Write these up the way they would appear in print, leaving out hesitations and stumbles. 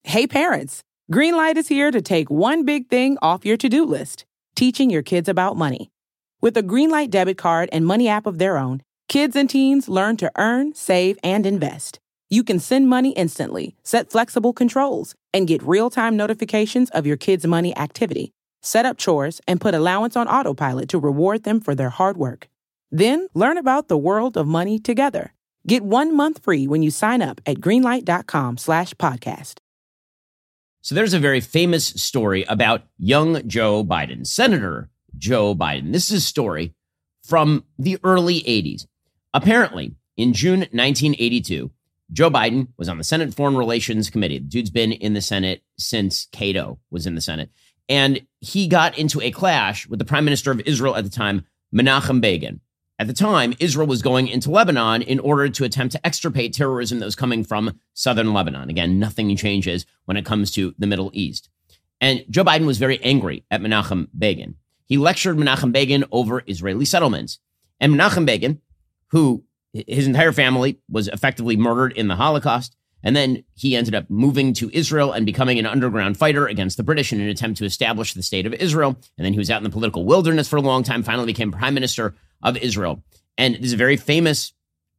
Hey parents, Greenlight is here to take one big thing off your to-do list, teaching your kids about money. With a Greenlight debit card and money app of their own, kids and teens learn to earn, save, and invest. You can send money instantly, set flexible controls, and get real-time notifications of your kids' money activity. Set up chores and put allowance on autopilot to reward them for their hard work. Then learn about the world of money together. Get 1 month free when you sign up at greenlight.com/podcast. So there's a very famous story about young Joe Biden, Senator Joe Biden. This is a story from the early 80s. Apparently, in June 1982, Joe Biden was on the Senate Foreign Relations Committee. The dude's been in the Senate since Cato was in the Senate. And he got into a clash with the Prime Minister of Israel at the time, Menachem Begin. At the time, Israel was going into Lebanon in order to attempt to extirpate terrorism that was coming from southern Lebanon. Again, nothing changes when it comes to the Middle East. And Joe Biden was very angry at Menachem Begin. He lectured Menachem Begin over Israeli settlements. And Menachem Begin, who his entire family was effectively murdered in the Holocaust, and then he ended up moving to Israel and becoming an underground fighter against the British in an attempt to establish the state of Israel. And then he was out in the political wilderness for a long time, finally became prime minister of Israel. And this is a very famous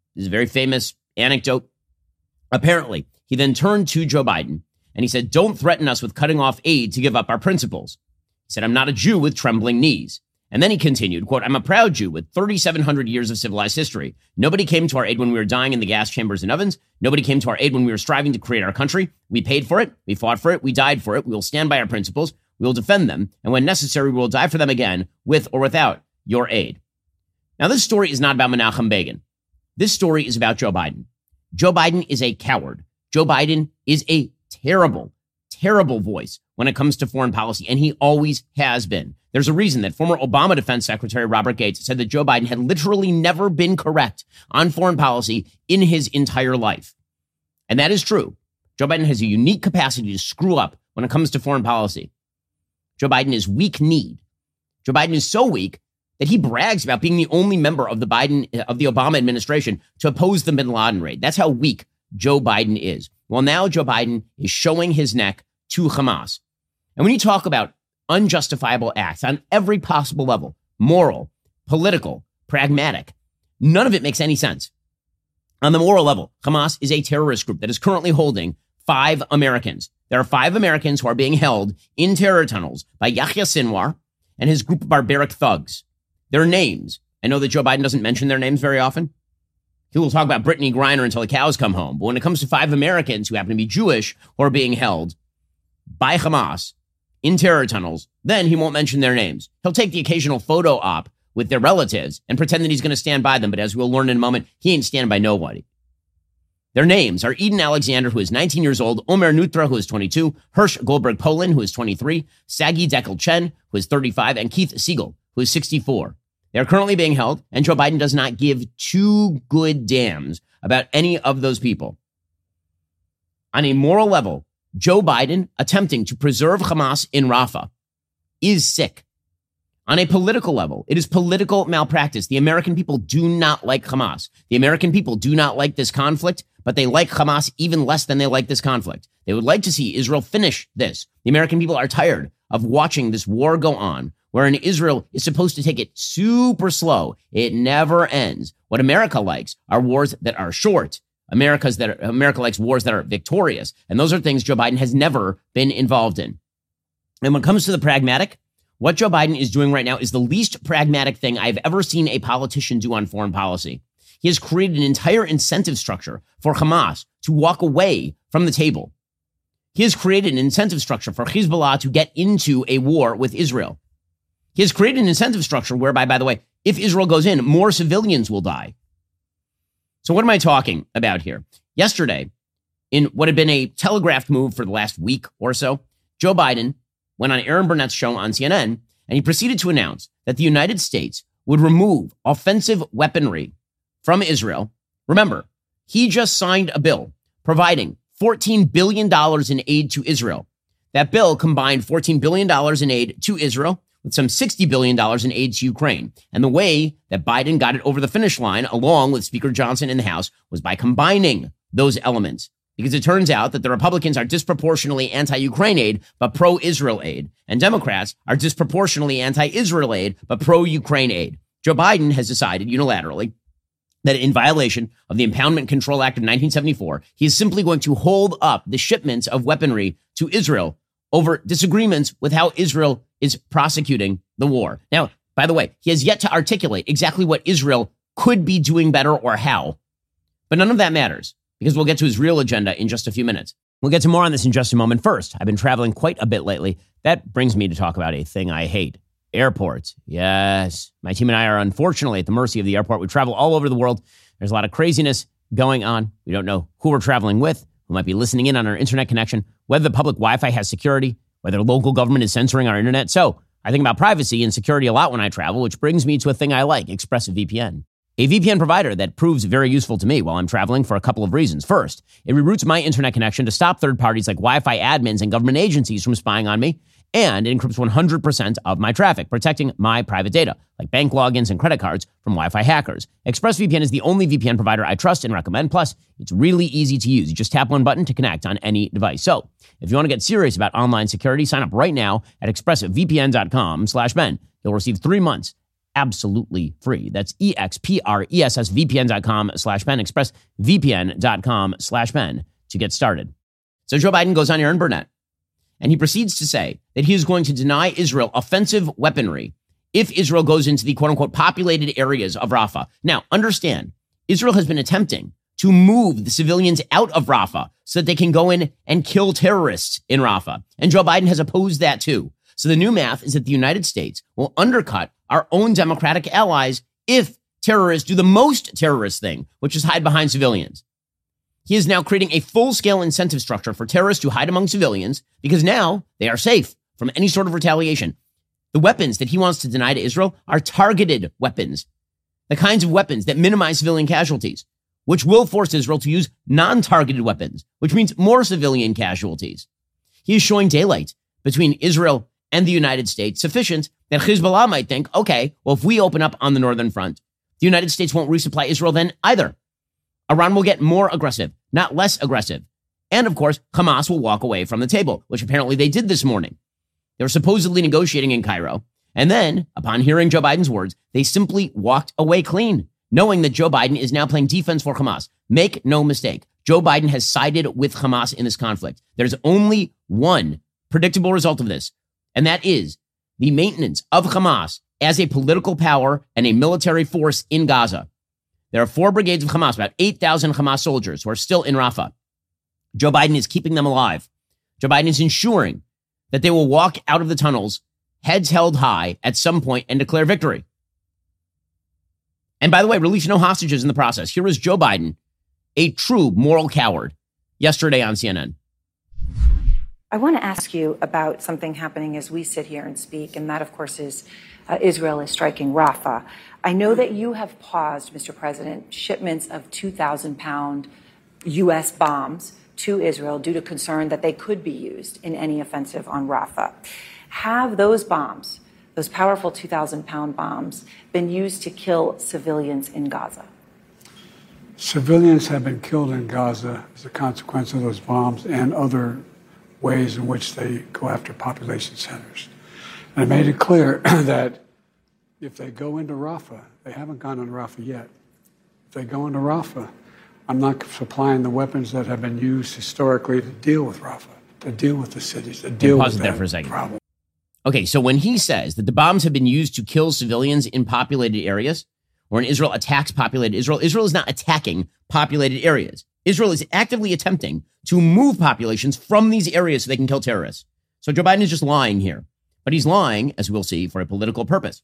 anecdote. Apparently, he then turned to Joe Biden and he said, "Don't threaten us with cutting off aid to give up our principles." He said, "I'm not a Jew with trembling knees." And then he continued, quote, "I'm a proud Jew with 3,700 years of civilized history. Nobody came to our aid when we were dying in the gas chambers and ovens. Nobody came to our aid when we were striving to create our country. We paid for it. We fought for it. We died for it. We will stand by our principles. We will defend them. And when necessary, we will die for them again, with or without your aid." Now, this story is not about Menachem Begin. This story is about Joe Biden. Joe Biden is a coward. Joe Biden is a terrible, terrible voice when it comes to foreign policy, and he always has been. There's a reason that former Obama Defense Secretary Robert Gates said that Joe Biden had literally never been correct on foreign policy in his entire life. And that is true. Joe Biden has a unique capacity to screw up when it comes to foreign policy. Joe Biden is weak-kneed. Joe Biden is so weak that he brags about being the only member of the Obama administration to oppose the bin Laden raid. That's how weak Joe Biden is. Well, now Joe Biden is showing his neck to Hamas. And when you talk about unjustifiable acts on every possible level, moral, political, pragmatic, none of it makes any sense. On the moral level, Hamas is a terrorist group that is currently holding 5 Americans. There are 5 Americans who are being held in terror tunnels by Yahya Sinwar and his group of barbaric thugs. Their names, I know that Joe Biden doesn't mention their names very often. He will talk about Brittany Griner until the cows come home. But when it comes to 5 Americans who happen to be Jewish who are being held by Hamas in terror tunnels, then he won't mention their names. He'll take the occasional photo op with their relatives and pretend that he's going to stand by them. But as we'll learn in a moment, he ain't standing by nobody. Their names are Eden Alexander, who is 19 years old, Omer Nutra, who is 22, Hirsch Goldberg Polin, who is 23, Sagi Dekel Chen, who is 35, and Keith Siegel, who is 64. They're currently being held, and Joe Biden does not give 2 good damns about any of those people. On a moral level, Joe Biden attempting to preserve Hamas in Rafah is sick. On a political level, it is political malpractice. The American people do not like Hamas. The American people do not like this conflict, but they like Hamas even less than they like this conflict. They would like to see Israel finish this. The American people are tired of watching this war go on, wherein Israel is supposed to take it super slow. It never ends. What America likes are wars that are short. America likes wars that are victorious. And those are things Joe Biden has never been involved in. And when it comes to the pragmatic, what Joe Biden is doing right now is the least pragmatic thing I've ever seen a politician do on foreign policy. He has created an entire incentive structure for Hamas to walk away from the table. He has created an incentive structure for Hezbollah to get into a war with Israel. He has created an incentive structure whereby, by the way, if Israel goes in, more civilians will die. So what am I talking about here? Yesterday, in what had been a telegraphed move for the last week or so, Joe Biden went on Aaron Burnett's show on CNN, and he proceeded to announce that the United States would remove offensive weaponry from Israel. Remember, he just signed a bill providing $14 billion in aid to Israel. That bill combined $14 billion in aid to Israel with some $60 billion in aid to Ukraine. And the way that Biden got it over the finish line, along with Speaker Johnson in the House, was by combining those elements. because it turns out that the Republicans are disproportionately anti-Ukraine aid, but pro-Israel aid. And Democrats are disproportionately anti-Israel aid, but pro-Ukraine aid. Joe Biden has decided unilaterally that in violation of the Impoundment Control Act of 1974, he is simply going to hold up the shipments of weaponry to Israel over disagreements with how Israel is prosecuting the war. Now, by the way, he has yet to articulate exactly what Israel could be doing better or how. But none of that matters, because we'll get to his real agenda in just a few minutes. We'll get to more on this in just a moment. First, I've been traveling quite a bit lately. That brings me to talk about a thing I hate. Airports. Yes. My team and I are unfortunately at the mercy of the airport. We travel all over the world. There's a lot of craziness going on. We don't know who we're traveling with, who might be listening in on our internet connection, whether the public Wi-Fi has security, whether local government is censoring our internet. So I think about privacy and security a lot when I travel, which brings me to a thing I like, ExpressVPN. A VPN provider that proves very useful to me while I'm traveling for a couple of reasons. First, it reroutes my internet connection to stop third parties like Wi-Fi admins and government agencies from spying on me. And it encrypts 100% of my traffic, protecting my private data, like bank logins and credit cards from Wi-Fi hackers. ExpressVPN is the only VPN provider I trust and recommend. Plus, it's really easy to use. You just tap one button to connect on any device. So, if you want to get serious about online security, sign up right now at expressvpn.com/Ben. You'll receive 3 months absolutely free. That's expressvpn.com/Ben, expressvpn.com/Ben to get started. So Joe Biden goes on Aaron Burnett, and he proceeds to say that he is going to deny Israel offensive weaponry if Israel goes into the quote-unquote populated areas of Rafah. Now, understand, Israel has been attempting to move the civilians out of Rafah so that they can go in and kill terrorists in Rafah. And Joe Biden has opposed that too. So the new math is that the United States will undercut our own democratic allies if terrorists do the most terrorist thing, which is hide behind civilians. He is now creating a full-scale incentive structure for terrorists to hide among civilians because now they are safe from any sort of retaliation. The weapons that he wants to deny to Israel are targeted weapons, the kinds of weapons that minimize civilian casualties, which will force Israel to use non-targeted weapons, which means more civilian casualties. He is showing daylight between Israel and the United States sufficient that Hezbollah might think, okay, well, if we open up on the northern front, the United States won't resupply Israel then either. Iran will get more aggressive, not less aggressive. And of course, Hamas will walk away from the table, which apparently they did this morning. They were supposedly negotiating in Cairo. And then, upon hearing Joe Biden's words, they simply walked away clean, knowing that Joe Biden is now playing defense for Hamas. Make no mistake, Joe Biden has sided with Hamas in this conflict. There's only one predictable result of this, and that is the maintenance of Hamas as a political power and a military force in Gaza. There are 4 brigades of Hamas, about 8,000 Hamas soldiers who are still in Rafah. Joe Biden is keeping them alive. Joe Biden is ensuring that they will walk out of the tunnels, heads held high at some point and declare victory. And by the way, release no hostages in the process. Here is Joe Biden, a true moral coward, yesterday on CNN. I want to ask you about something happening as we sit here and speak, and that, of course, is Israel is striking Rafah. I know that you have paused, Mr. President, shipments of 2,000-pound U.S. bombs to Israel due to concern that they could be used in any offensive on Rafah. Have those bombs, those powerful 2,000-pound bombs, been used to kill civilians in Gaza? Civilians have been killed in Gaza as a consequence of those bombs and other ways in which they go after population centers. And I made it clear that if they go into Rafah, they haven't gone into Rafah yet. If they go into Rafah, I'm not supplying the weapons that have been used historically to deal with Rafah, to deal with the cities, to deal with that problem. Okay, so when he says that the bombs have been used to kill civilians in populated areas, or when Israel attacks populated Israel, Israel is not attacking populated areas. Israel is actively attempting to move populations from these areas so they can kill terrorists. So Joe Biden is just lying here. But he's lying, as we'll see, for a political purpose.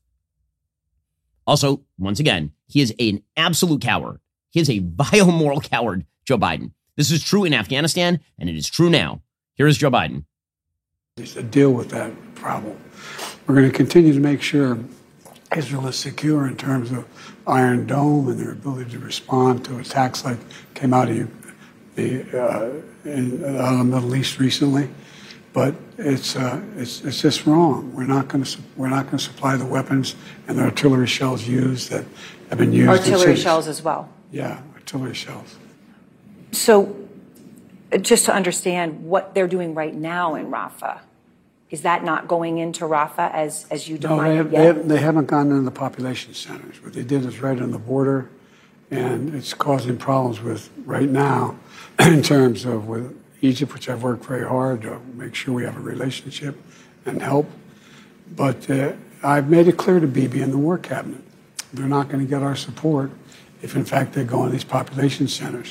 Also, once again, he is an absolute coward. He is a vile moral coward, Joe Biden. This is true in Afghanistan, and it is true now. Here is Joe Biden. To deal with that problem. We're going to continue to make sure Israel is secure in terms of Iron Dome and their ability to respond to attacks like came out of the Middle East recently. But it's just wrong. We're not going to supply the weapons and the artillery shells used that have been used. Artillery shells as well. Yeah, artillery shells. So just to understand what they're doing right now in Rafah. Is that not going into Rafah as you define it yet? They haven't gone into the population centers. What they did is right on the border, and it's causing problems with right now in terms of with Egypt, which I've worked very hard to make sure we have a relationship and help. But I've made it clear to Bibi and the War Cabinet, they're not going to get our support if, in fact, they go in these population centers.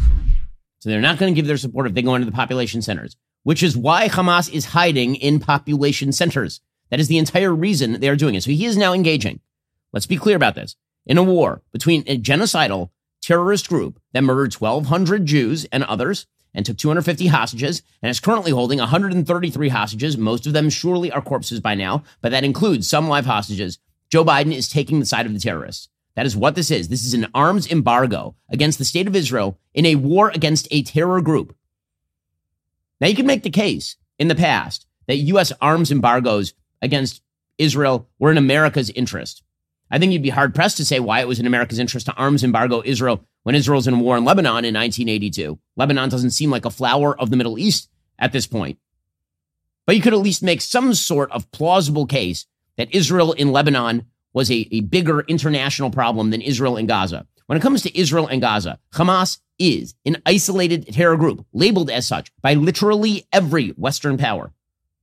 So they're not going to give their support if they go into the population centers, which is why Hamas is hiding in population centers. That is the entire reason they are doing it. So he is now engaging, let's be clear about this, in a war between a genocidal terrorist group that murdered 1,200 Jews and others and took 250 hostages and is currently holding 133 hostages. Most of them surely are corpses by now, but that includes some live hostages. Joe Biden is taking the side of the terrorists. That is what this is. This is an arms embargo against the state of Israel in a war against a terror group. Now, you can make the case in the past that U.S. arms embargoes against Israel were in America's interest. I think you'd be hard-pressed to say why it was in America's interest to arms embargo Israel when Israel's in war in Lebanon in 1982. Lebanon doesn't seem like a flower of the Middle East at this point. But you could at least make some sort of plausible case that Israel in Lebanon was a bigger international problem than Israel in Gaza. When it comes to Israel and Gaza, Hamas is an isolated terror group, labeled as such by literally every Western power.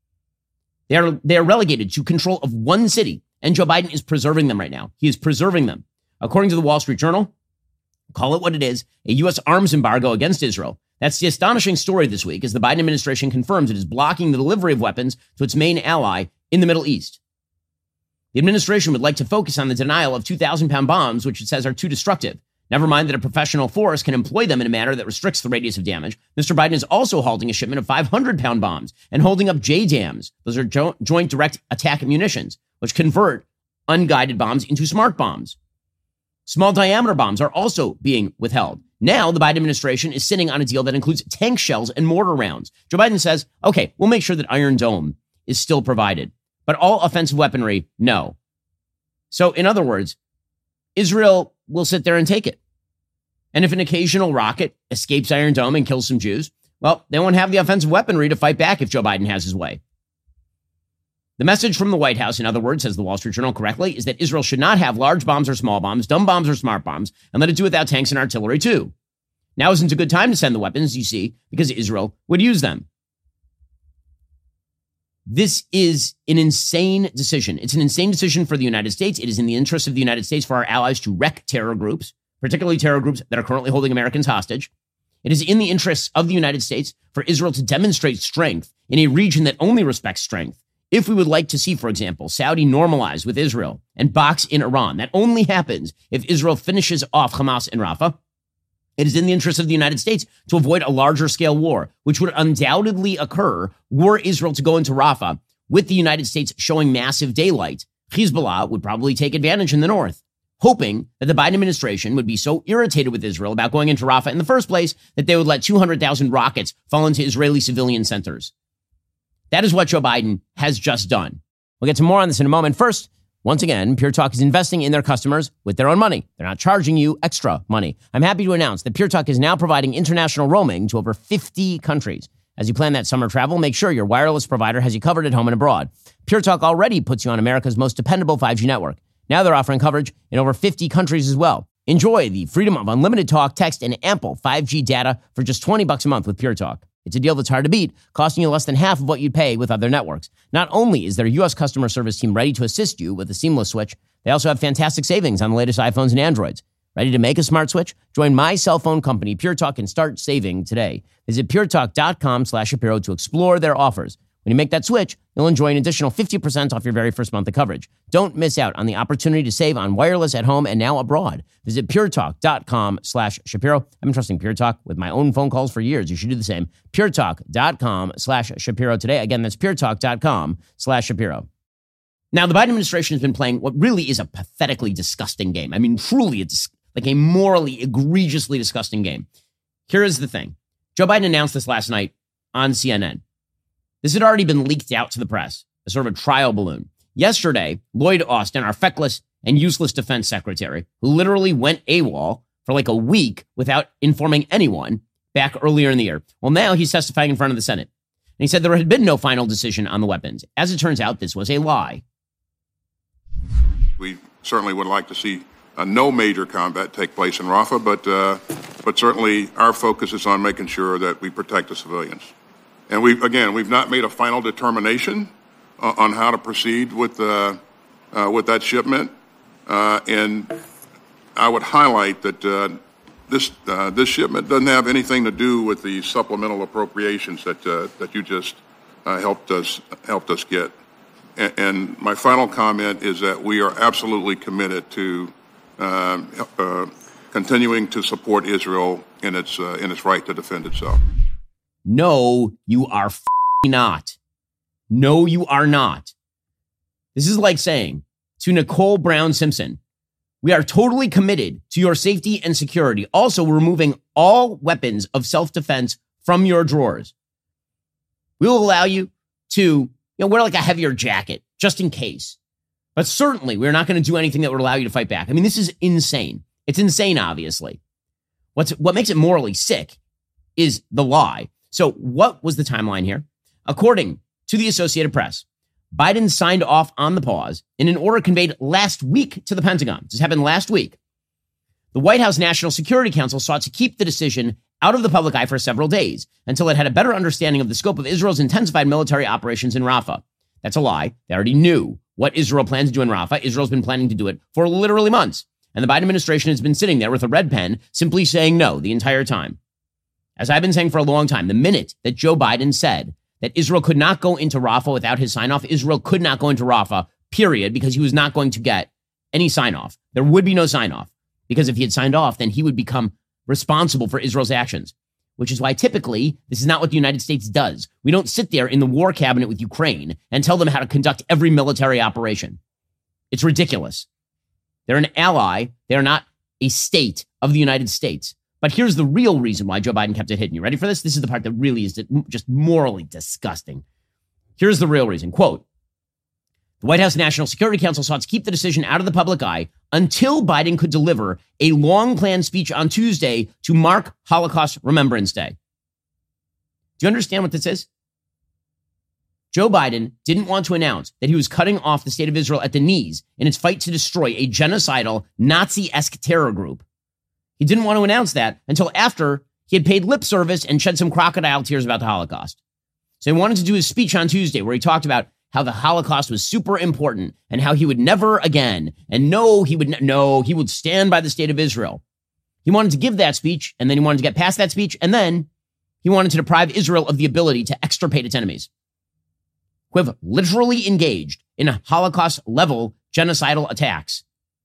They are relegated to control of one city, and Joe Biden is preserving them right now. He is preserving them. According to the Wall Street Journal, call it what it is, a U.S. arms embargo against Israel. That's the astonishing story this week, as the Biden administration confirms it is blocking the delivery of weapons to its main ally in the Middle East. The administration would like to focus on the denial of 2,000-pound bombs, which it says are too destructive. Never mind that a professional force can employ them in a manner that restricts the radius of damage. Mr. Biden is also halting a shipment of 500-pound bombs and holding up JDAMs. Those are joint direct attack munitions, which convert unguided bombs into smart bombs. Small diameter bombs are also being withheld. Now, the Biden administration is sitting on a deal that includes tank shells and mortar rounds. Joe Biden says, okay, we'll make sure that Iron Dome is still provided. But all offensive weaponry, no. So, in other words, Israel will sit there and take it. And if an occasional rocket escapes Iron Dome and kills some Jews, well, they won't have the offensive weaponry to fight back if Joe Biden has his way. The message from the White House, in other words, says the Wall Street Journal correctly, is that Israel should not have large bombs or small bombs, dumb bombs or smart bombs, and let it do without tanks and artillery too. Now isn't a good time to send the weapons, you see, because Israel would use them. This is an insane decision. It's an insane decision for the United States. It is in the interest of the United States for our allies to wreck terror groups, particularly terror groups that are currently holding Americans hostage. It is in the interests of the United States for Israel to demonstrate strength in a region that only respects strength. If we would like to see, for example, Saudi normalize with Israel and box in Iran, that only happens if Israel finishes off Hamas in Rafah. It is in the interest of the United States to avoid a larger scale war, which would undoubtedly occur were Israel to go into Rafah with the United States showing massive daylight. Hezbollah would probably take advantage in the north, hoping that the Biden administration would be so irritated with Israel about going into Rafah in the first place that they would let 200,000 rockets fall into Israeli civilian centers. That is what Joe Biden has just done. We'll get to more on this in a moment. First, once again, Pure Talk is investing in their customers with their own money. They're not charging you extra money. I'm happy to announce that Pure Talk is now providing international roaming to over 50 countries. As you plan that summer travel, make sure your wireless provider has you covered at home and abroad. Pure Talk already puts you on America's most dependable 5G network. Now they're offering coverage in over 50 countries as well. Enjoy the freedom of unlimited talk, text, and ample 5G data for just $20 a month with Pure Talk. It's a deal that's hard to beat, costing you less than half of what you'd pay with other networks. Not only is their U.S. customer service team ready to assist you with a seamless switch, they also have fantastic savings on the latest iPhones and Androids. Ready to make a smart switch? Join my cell phone company, Pure Talk, and start saving today. Visit puretalk.com/Shapiro to explore their offers. When you make that switch, you'll enjoy an additional 50% off your very first month of coverage. Don't miss out on the opportunity to save on wireless at home and now abroad. Visit puretalk.com/Shapiro. I've been trusting Pure Talk with my own phone calls for years. You should do the same. puretalk.com/Shapiro today. Again, that's puretalk.com/Shapiro. Now, the Biden administration has been playing what really is a pathetically disgusting game. I mean, truly, it's like a morally, egregiously disgusting game. Here is the thing. Joe Biden announced this last night on CNN. This had already been leaked out to the press, a sort of a trial balloon. Yesterday, Lloyd Austin, our feckless and useless defense secretary, who literally went AWOL for like a week without informing anyone, back earlier in the year. Well, now he's testifying in front of the Senate. And he said there had been no final decision on the weapons. As it turns out, this was a lie. We certainly would like to see no major combat take place in Rafah, but certainly our focus is on making sure that we protect the civilians. And we've not made a final determination on how to proceed with that shipment. And I would highlight that this shipment doesn't have anything to do with the supplemental appropriations that you just helped us get. And my final comment is that we are absolutely committed to continuing to support Israel in its right to defend itself. No, you are not. No, you are not. This is like saying to Nicole Brown Simpson, we are totally committed to your safety and security. Also, we're removing all weapons of self-defense from your drawers. We will allow you to wear like a heavier jacket just in case. But certainly, we're not going to do anything that would allow you to fight back. I mean, this is insane. It's insane, obviously. What makes it morally sick is the lie. So what was the timeline here? According to the Associated Press, Biden signed off on the pause in an order conveyed last week to the Pentagon. This happened last week. The White House National Security Council sought to keep the decision out of the public eye for several days until it had a better understanding of the scope of Israel's intensified military operations in Rafah. That's a lie. They already knew what Israel planned to do in Rafah. Israel's been planning to do it for literally months. And the Biden administration has been sitting there with a red pen simply saying no the entire time. As I've been saying for a long time, the minute that Joe Biden said that Israel could not go into Rafah without his sign-off, Israel could not go into Rafah, period, because he was not going to get any sign-off. There would be no sign-off, because if he had signed off, then he would become responsible for Israel's actions, which is why typically this is not what the United States does. We don't sit there in the war cabinet with Ukraine and tell them how to conduct every military operation. It's ridiculous. They're an ally. They're not a state of the United States. But here's the real reason why Joe Biden kept it hidden. You ready for this? This is the part that really is just morally disgusting. Here's the real reason. Quote, the White House National Security Council sought to keep the decision out of the public eye until Biden could deliver a long-planned speech on Tuesday to mark Holocaust Remembrance Day. Do you understand what this is? Joe Biden didn't want to announce that he was cutting off the state of Israel at the knees in its fight to destroy a genocidal Nazi-esque terror group. He didn't want to announce that until after he had paid lip service and shed some crocodile tears about the Holocaust. So he wanted to do his speech on Tuesday where he talked about how the Holocaust was super important and how he would never again, and he would stand by the state of Israel. He wanted to give that speech, and then he wanted to get past that speech, and then he wanted to deprive Israel of the ability to extirpate its enemies, who have literally engaged in Holocaust-level genocidal attacks.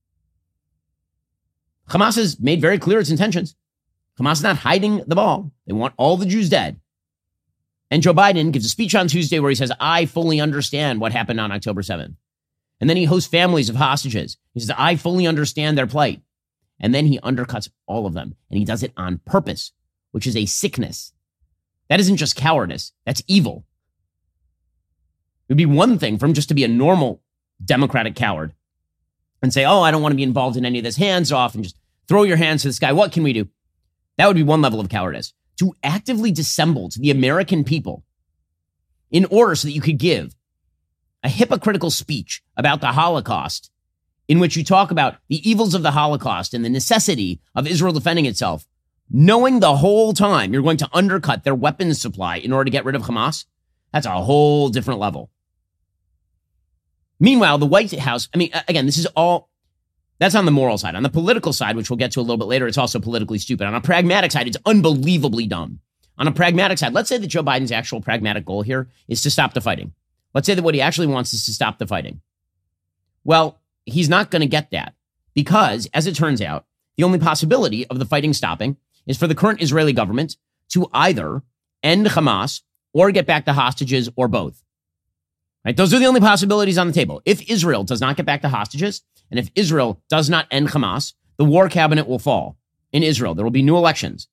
Hamas has made very clear its intentions. Hamas is not hiding the ball. They want all the Jews dead. And Joe Biden gives a speech on Tuesday where he says, I fully understand what happened on October 7th. And then he hosts families of hostages. He says, I fully understand their plight. And then he undercuts all of them. And he does it on purpose, which is a sickness. That isn't just cowardice. That's evil. It would be one thing for him just to be a normal Democratic coward and say, I don't want to be involved in any of this, hands off, and just throw your hands to the sky. What can we do? That would be one level of cowardice. To actively dissemble to the American people in order so that you could give a hypocritical speech about the Holocaust in which you talk about the evils of the Holocaust and the necessity of Israel defending itself, knowing the whole time you're going to undercut their weapons supply in order to get rid of Hamas, that's a whole different level. Meanwhile, the White House, again, this is all, that's on the moral side. On the political side, which we'll get to a little bit later, it's also politically stupid. On a pragmatic side, it's unbelievably dumb. On a pragmatic side, let's say that Joe Biden's actual pragmatic goal here is to stop the fighting. Let's say that what he actually wants is to stop the fighting. Well, he's not going to get that because, as it turns out, the only possibility of the fighting stopping is for the current Israeli government to either end Hamas or get back the hostages or both. Right? Those are the only possibilities on the table. If Israel does not get back the hostages, and if Israel does not end Hamas, the war cabinet will fall in Israel. There will be new elections.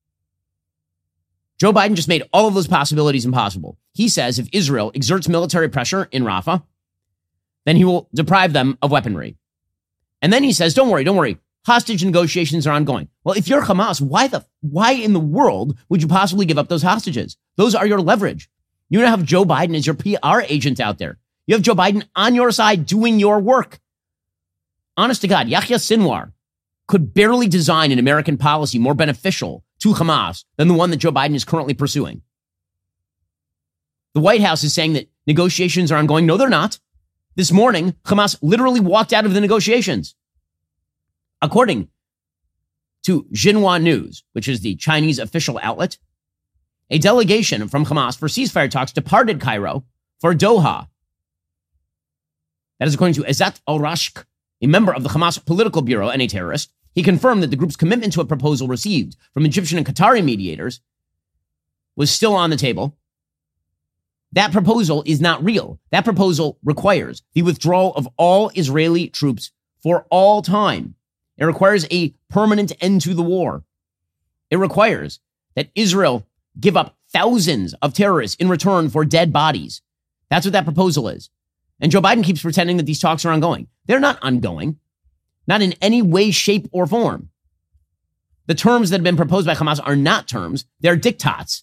Joe Biden just made all of those possibilities impossible. He says if Israel exerts military pressure in Rafah, then he will deprive them of weaponry. And then he says, don't worry, hostage negotiations are ongoing. Well, if you're Hamas, why in the world would you possibly give up those hostages? Those are your leverage. You don't have Joe Biden as your PR agent out there. You have Joe Biden on your side doing your work. Honest to God, Yahya Sinwar could barely design an American policy more beneficial to Hamas than the one that Joe Biden is currently pursuing. The White House is saying that negotiations are ongoing. No, they're not. This morning, Hamas literally walked out of the negotiations. According to Xinhua News, which is the Chinese official outlet, a delegation from Hamas for ceasefire talks departed Cairo for Doha. That is according to Izzat al-Rashk, a member of the Hamas political bureau and a terrorist. He confirmed that the group's commitment to a proposal received from Egyptian and Qatari mediators was still on the table. That proposal is not real. That proposal requires the withdrawal of all Israeli troops for all time. It requires a permanent end to the war. It requires that Israel give up thousands of terrorists in return for dead bodies. That's what that proposal is. And Joe Biden keeps pretending that these talks are ongoing. They're not ongoing, not in any way, shape, or form. The terms that have been proposed by Hamas are not terms. They're diktats.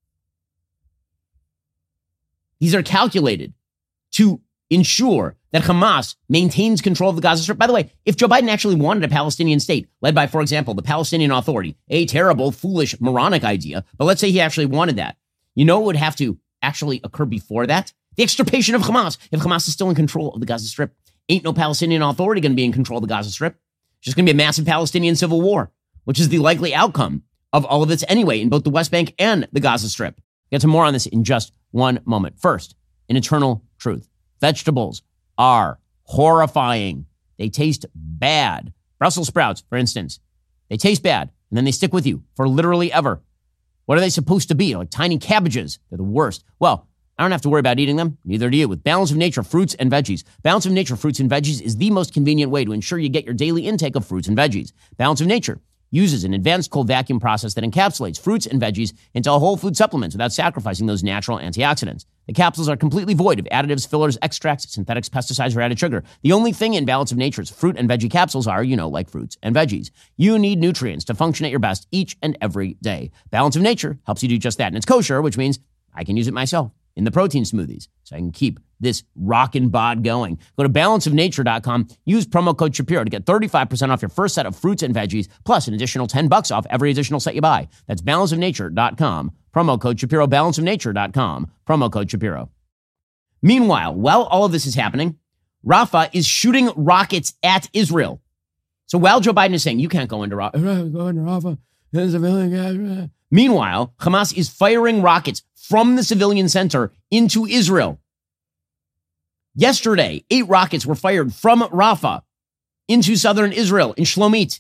These are calculated to ensure that Hamas maintains control of the Gaza Strip. By the way, if Joe Biden actually wanted a Palestinian state, led by, for example, the Palestinian Authority, a terrible, foolish, moronic idea, but let's say he actually wanted that, you know what would have to actually occur before that? The extirpation of Hamas. If Hamas is still in control of the Gaza Strip, ain't no Palestinian Authority going to be in control of the Gaza Strip. It's just going to be a massive Palestinian civil war, which is the likely outcome of all of this anyway in both the West Bank and the Gaza Strip. Get to more on this in just one moment. First, an eternal truth. Vegetables are horrifying. They taste bad. Brussels sprouts, for instance, they taste bad, and then they stick with you for literally ever. What are they supposed to be? Like tiny cabbages. They're the worst. Well, I don't have to worry about eating them. Neither do you. With Balance of Nature fruits and veggies. Balance of Nature fruits and veggies is the most convenient way to ensure you get your daily intake of fruits and veggies. Balance of Nature uses an advanced cold vacuum process that encapsulates fruits and veggies into whole food supplements without sacrificing those natural antioxidants. The capsules are completely void of additives, fillers, extracts, synthetics, pesticides, or added sugar. The only thing in Balance of Nature's fruit and veggie capsules are, like fruits and veggies. You need nutrients to function at your best each and every day. Balance of Nature helps you do just that. And it's kosher, which means I can use it myself in the protein smoothies so I can keep this rockin' bod going. Go to balanceofnature.com. Use promo code Shapiro to get 35% off your first set of fruits and veggies, plus an additional $10 off every additional set you buy. That's balanceofnature.com. Promo code Shapiro, balanceofnature.com. Promo code Shapiro. Meanwhile, while all of this is happening, Rafah is shooting rockets at Israel. So while Joe Biden is saying, you can't go into Rafah, meanwhile, Hamas is firing rockets from the civilian center into Israel. Yesterday, 8 rockets were fired from Rafah into southern Israel in Shlomit.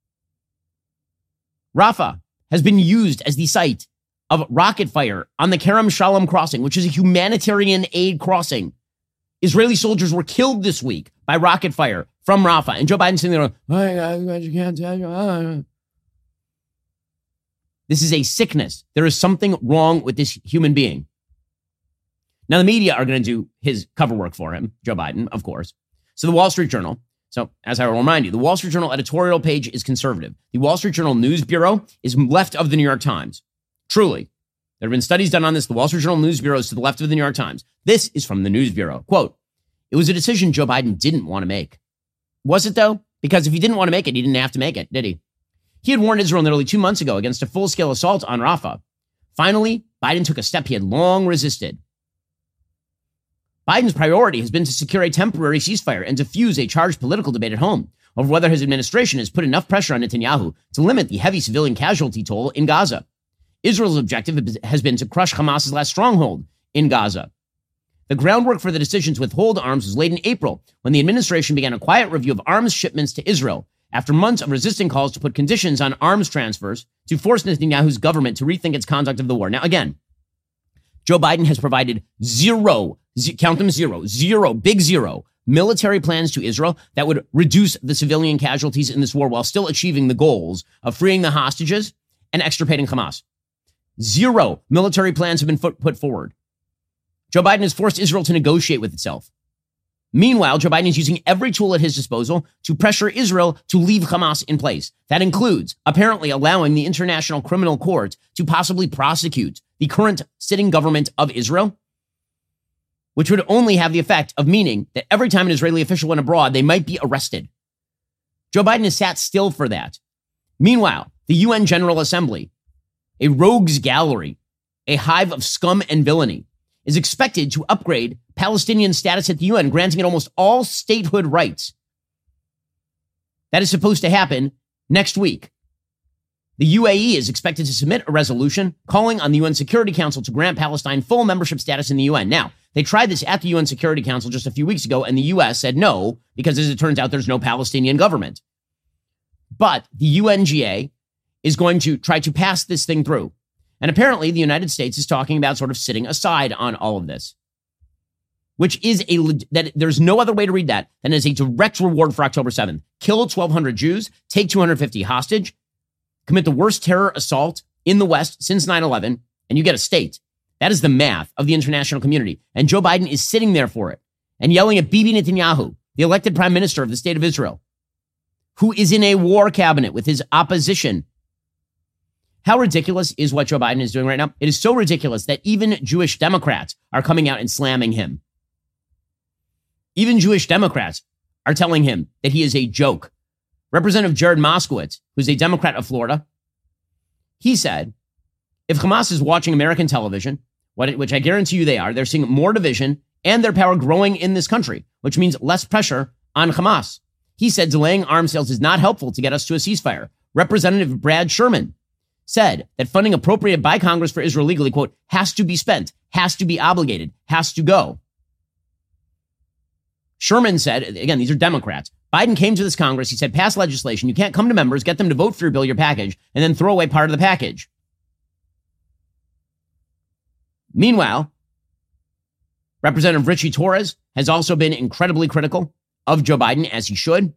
Rafah has been used as the site of rocket fire on the Kerem Shalom crossing, which is a humanitarian aid crossing. Israeli soldiers were killed this week by rocket fire from Rafah. And Joe Biden's sitting there going, you can't tell. This is a sickness. There is something wrong with this human being. Now, the media are going to do his cover work for him, Joe Biden, of course. So the Wall Street Journal. So as I will remind you, the Wall Street Journal editorial page is conservative. The Wall Street Journal News Bureau is left of the New York Times. Truly. There have been studies done on this. The Wall Street Journal News Bureau is to the left of the New York Times. This is from the News Bureau. Quote, it was a decision Joe Biden didn't want to make. Was it, though? Because if he didn't want to make it, he didn't have to make it, did he? He had warned Israel nearly 2 months ago against a full-scale assault on Rafah. Finally, Biden took a step he had long resisted. Biden's priority has been to secure a temporary ceasefire and diffuse a charged political debate at home over whether his administration has put enough pressure on Netanyahu to limit the heavy civilian casualty toll in Gaza. Israel's objective has been to crush Hamas's last stronghold in Gaza. The groundwork for the decision to withhold arms was laid in April when the administration began a quiet review of arms shipments to Israel after months of resisting calls to put conditions on arms transfers to force Netanyahu's government to rethink its conduct of the war. Now, again, Joe Biden has provided zero, big zero, military plans to Israel that would reduce the civilian casualties in this war while still achieving the goals of freeing the hostages and extirpating Hamas. Zero military plans have been put forward. Joe Biden has forced Israel to negotiate with itself. Meanwhile, Joe Biden is using every tool at his disposal to pressure Israel to leave Hamas in place. That includes apparently allowing the International Criminal Court to possibly prosecute the current sitting government of Israel, which would only have the effect of meaning that every time an Israeli official went abroad, they might be arrested. Joe Biden has sat still for that. Meanwhile, the UN General Assembly, a rogues gallery, a hive of scum and villainy, is expected to upgrade Palestinian status at the UN, granting it almost all statehood rights. That is supposed to happen next week. The UAE is expected to submit a resolution calling on the UN Security Council to grant Palestine full membership status in the UN. Now, they tried this at the UN Security Council just a few weeks ago, and the U.S. said no, because as it turns out, there's no Palestinian government. But the UNGA is going to try to pass this thing through. And apparently, the United States is talking about sort of sitting aside on all of this, which is that there's no other way to read that than as a direct reward for October 7th. Kill 1,200 Jews, take 250 hostage, commit the worst terror assault in the West since 9/11, and you get a state. That is the math of the international community. And Joe Biden is sitting there for it and yelling at Bibi Netanyahu, the elected prime minister of the state of Israel, who is in a war cabinet with his opposition. How ridiculous is what Joe Biden is doing right now? It is so ridiculous that even Jewish Democrats are coming out and slamming him. Even Jewish Democrats are telling him that he is a joke. Representative Jared Moskowitz, who's a Democrat of Florida, he said, if Hamas is watching American television, which I guarantee you they are, they're seeing more division and their power growing in this country, which means less pressure on Hamas. He said delaying arms sales is not helpful to get us to a ceasefire. Representative Brad Sherman said that funding appropriated by Congress for Israel legally, quote, has to be spent, has to be obligated, has to go. Sherman said, again, these are Democrats. Biden came to this Congress. He said, pass legislation. You can't come to members, get them to vote for your bill, your package, and then throw away part of the package. Meanwhile, Representative Richie Torres has also been incredibly critical of Joe Biden, as he should.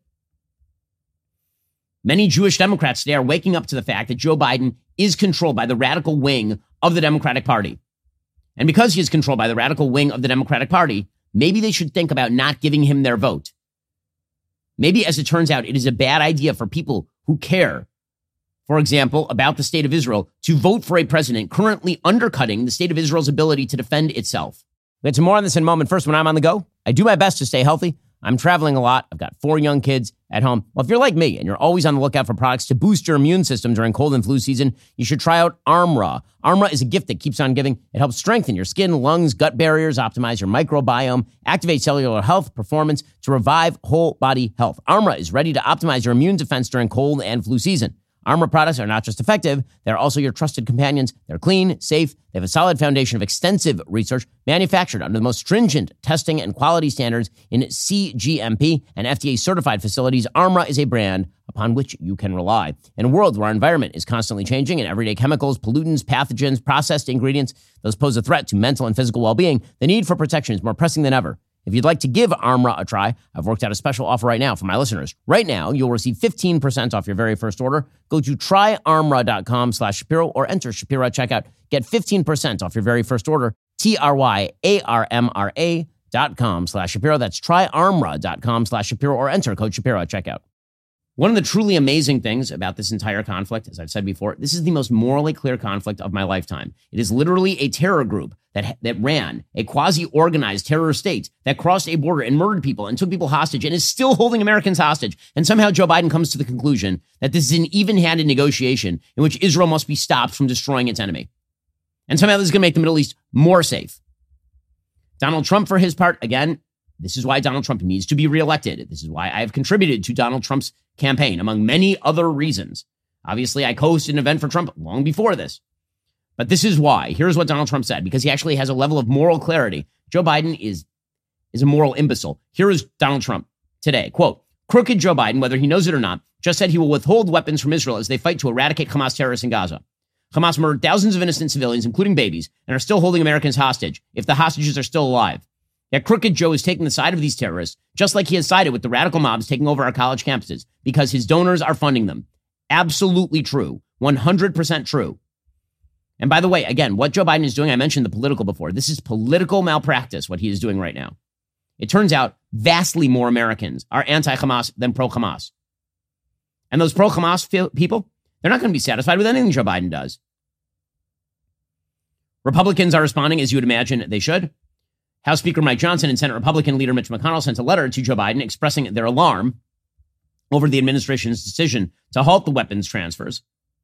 Many Jewish Democrats today are waking up to the fact that Joe Biden is controlled by the radical wing of the Democratic Party. And because he is controlled by the radical wing of the Democratic Party, maybe they should think about not giving him their vote. Maybe, as it turns out, it is a bad idea for people who care, for example, about the state of Israel, to vote for a president currently undercutting the state of Israel's ability to defend itself. We'll get to more on this in a moment. First, when I'm on the go, I do my best to stay healthy. I'm traveling a lot. I've got 4 young kids at home. Well, if you're like me and you're always on the lookout for products to boost your immune system during cold and flu season, you should try out Armra. Armra is a gift that keeps on giving. It helps strengthen your skin, lungs, gut barriers, optimize your microbiome, activate cellular health performance to revive whole body health. Armra is ready to optimize your immune defense during cold and flu season. Armra products are not just effective, they're also your trusted companions. They're clean, safe, they have a solid foundation of extensive research, manufactured under the most stringent testing and quality standards in CGMP and FDA-certified facilities. Armra is a brand upon which you can rely. In a world where our environment is constantly changing and everyday chemicals, pollutants, pathogens, processed ingredients, those pose a threat to mental and physical well-being, the need for protection is more pressing than ever. If you'd like to give Armra a try, I've worked out a special offer right now for my listeners. Right now, you'll receive 15% off your very first order. Go to tryarmra.com/Shapiro or enter Shapiro at checkout. Get 15% off your very first order. TRYARMRA.com/Shapiro. That's tryarmra.com/Shapiro or enter code Shapiro at checkout. One of the truly amazing things about this entire conflict, as I've said before, this is the most morally clear conflict of my lifetime. It is literally a terror group that ran a quasi-organized terror state that crossed a border and murdered people and took people hostage and is still holding Americans hostage. And somehow Joe Biden comes to the conclusion that this is an even-handed negotiation in which Israel must be stopped from destroying its enemy. And somehow this is going to make the Middle East more safe. Donald Trump, for his part, again, this is why Donald Trump needs to be reelected. This is why I have contributed to Donald Trump's campaign, among many other reasons. Obviously, I co-hosted an event for Trump long before this. But this is why. Here's what Donald Trump said, because he actually has a level of moral clarity. Joe Biden is a moral imbecile. Here is Donald Trump today. Quote, crooked Joe Biden, whether he knows it or not, just said he will withhold weapons from Israel as they fight to eradicate Hamas terrorists in Gaza. Hamas murdered thousands of innocent civilians, including babies, and are still holding Americans hostage if the hostages are still alive. Yet Crooked Joe is taking the side of these terrorists, just like he has sided with the radical mobs taking over our college campuses, because his donors are funding them. Absolutely true. 100% true. And by the way, again, what Joe Biden is doing, I mentioned the political before. This is political malpractice, what he is doing right now. It turns out vastly more Americans are anti-Hamas than pro-Hamas. And those pro-Hamas people, they're not going to be satisfied with anything Joe Biden does. Republicans are responding as you would imagine they should. House Speaker Mike Johnson and Senate Republican leader Mitch McConnell sent a letter to Joe Biden expressing their alarm over the administration's decision to halt the weapons transfers.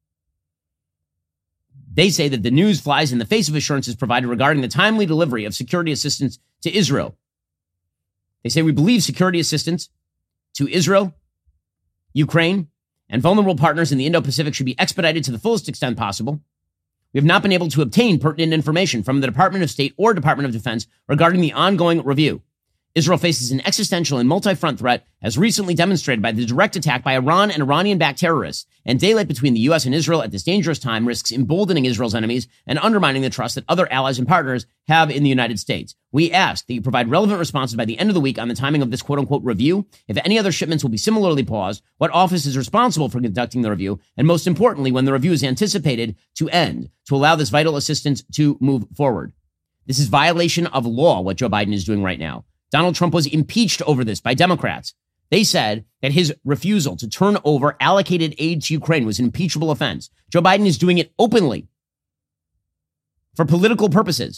They say that the news flies in the face of assurances provided regarding the timely delivery of security assistance to Israel. They say we believe security assistance to Israel, Ukraine, and vulnerable partners in the Indo-Pacific should be expedited to the fullest extent possible. We have not been able to obtain pertinent information from the Department of State or Department of Defense regarding the ongoing review. Israel faces an existential and multi-front threat, as recently demonstrated by the direct attack by Iran and Iranian-backed terrorists, and daylight between the U.S. and Israel at this dangerous time risks emboldening Israel's enemies and undermining the trust that other allies and partners have in the United States. We ask that you provide relevant responses by the end of the week on the timing of this quote-unquote review, if any other shipments will be similarly paused, what office is responsible for conducting the review, and most importantly, when the review is anticipated to end, to allow this vital assistance to move forward. This is violation of law, what Joe Biden is doing right now. Donald Trump was impeached over this by Democrats. They said that his refusal to turn over allocated aid to Ukraine was an impeachable offense. Joe Biden is doing it openly for political purposes.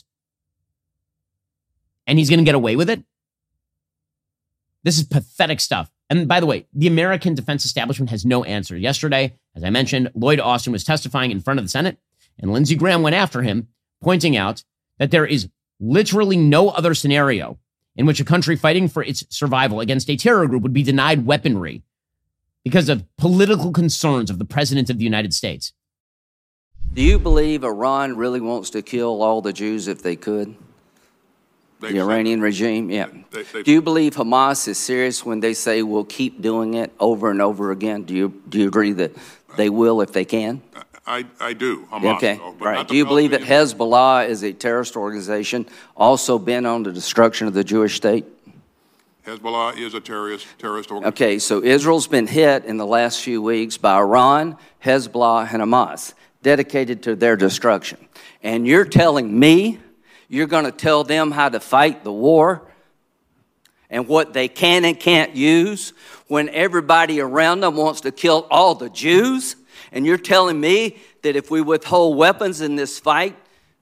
And he's going to get away with it? This is pathetic stuff. And by the way, the American defense establishment has no answer. Yesterday, as I mentioned, Lloyd Austin was testifying in front of the Senate, and Lindsey Graham went after him, pointing out that there is literally no other scenario in which a country fighting for its survival against a terror group would be denied weaponry because of political concerns of the President of the United States. Do you believe Iran really wants to kill all the Jews if they could? The Iranian regime? Yeah. Do you believe Hamas is serious when they say we'll keep doing it over and over again? Do you agree that they will if they can? I do. Hamas, okay, right. Do you believe that Hezbollah is a terrorist organization also bent on the destruction of the Jewish state? Hezbollah is a terrorist organization. Okay, so Israel's been hit in the last few weeks by Iran, Hezbollah, and Hamas, dedicated to their destruction. And you're telling me you're going to tell them how to fight the war and what they can and can't use when everybody around them wants to kill all the Jews? And you're telling me that if we withhold weapons in this fight,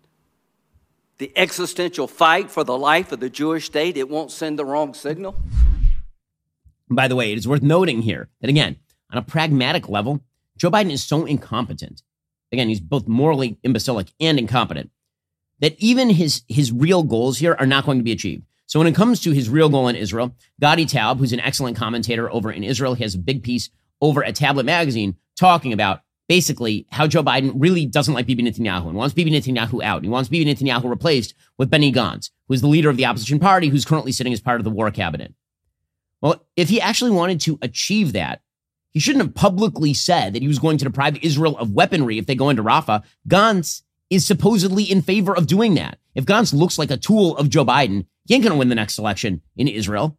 the existential fight for the life of the Jewish state, it won't send the wrong signal? By the way, it is worth noting here that, again, on a pragmatic level, Joe Biden is so incompetent. Again, he's both morally imbecilic and incompetent, that even his real goals here are not going to be achieved. So when it comes to his real goal in Israel, Gadi Taub, who's an excellent commentator over in Israel, he has a big piece over at Tablet Magazine talking about basically how Joe Biden really doesn't like Bibi Netanyahu and wants Bibi Netanyahu out. He wants Bibi Netanyahu replaced with Benny Gantz, who's the leader of the opposition party, who's currently sitting as part of the war cabinet. Well, if he actually wanted to achieve that, he shouldn't have publicly said that he was going to deprive Israel of weaponry if they go into Rafah. Gantz is supposedly in favor of doing that. If Gantz looks like a tool of Joe Biden, he ain't going to win the next election in Israel.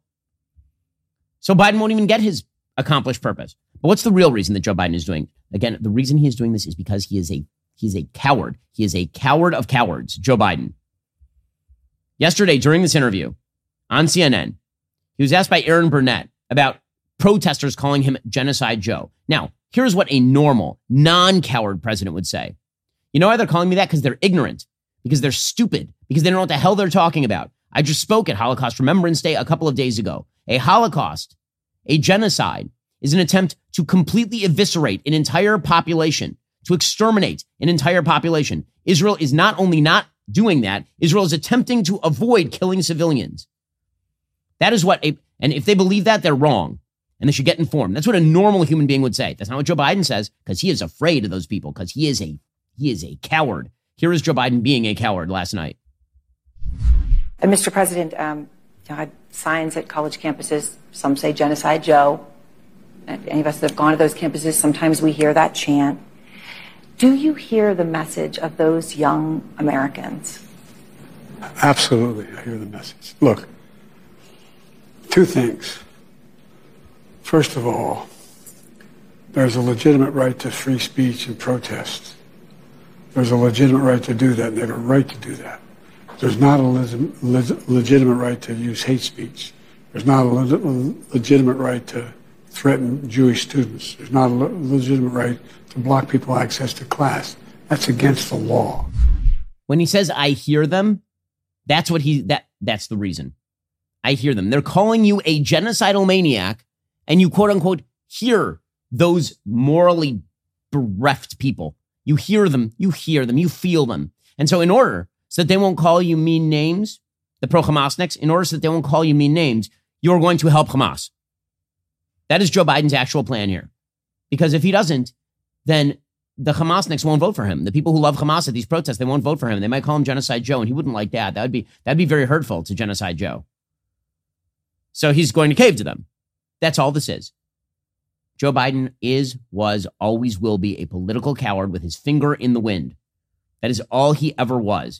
So Biden won't even get his accomplished purpose. But what's the real reason that Joe Biden is doing? Again, the reason he is doing this is because he is a coward. He is a coward of cowards, Joe Biden. Yesterday, during this interview on CNN, he was asked by Aaron Burnett about protesters calling him Genocide Joe. Now, here's what a normal, non-coward president would say. You know why they're calling me that? Because they're ignorant, because they're stupid, because they don't know what the hell they're talking about. I just spoke at Holocaust Remembrance Day a couple of days ago. A Holocaust, a genocide, is an attempt to completely eviscerate an entire population, to exterminate an entire population. Israel is not only not doing that, Israel is attempting to avoid killing civilians. That is what and if they believe that, they're wrong, and they should get informed. That's what a normal human being would say. That's not what Joe Biden says, because he is afraid of those people, because he is a coward. Here is Joe Biden being a coward last night. And Mr. President, had signs at college campuses. Some say Genocide Joe. Any of us that have gone to those campuses, sometimes we hear that chant. Do you hear the message of those young Americans? Absolutely, I hear the message. Look, two things. First of all, there's a legitimate right to free speech and protest. There's a legitimate right to do that, and they have a right to do that. There's not a legitimate right to use hate speech. There's not a legitimate right to threaten Jewish students. There's not a legitimate right to block people access to class. That's against the law. When he says, I hear them, that's the reason. I hear them. They're calling you a genocidal maniac, and you quote unquote hear those morally bereft people. You hear them, you feel them. And so in order so that they won't call you mean names, the pro-Hamasniks, in order so that they won't call you mean names, you're going to help Hamas. That is Joe Biden's actual plan here. Because if he doesn't, then the Hamasniks won't vote for him. The people who love Hamas at these protests, they won't vote for him. They might call him Genocide Joe, and he wouldn't like that. That'd be very hurtful to Genocide Joe. So he's going to cave to them. That's all this is. Joe Biden was, always will be a political coward with his finger in the wind. That is all he ever was.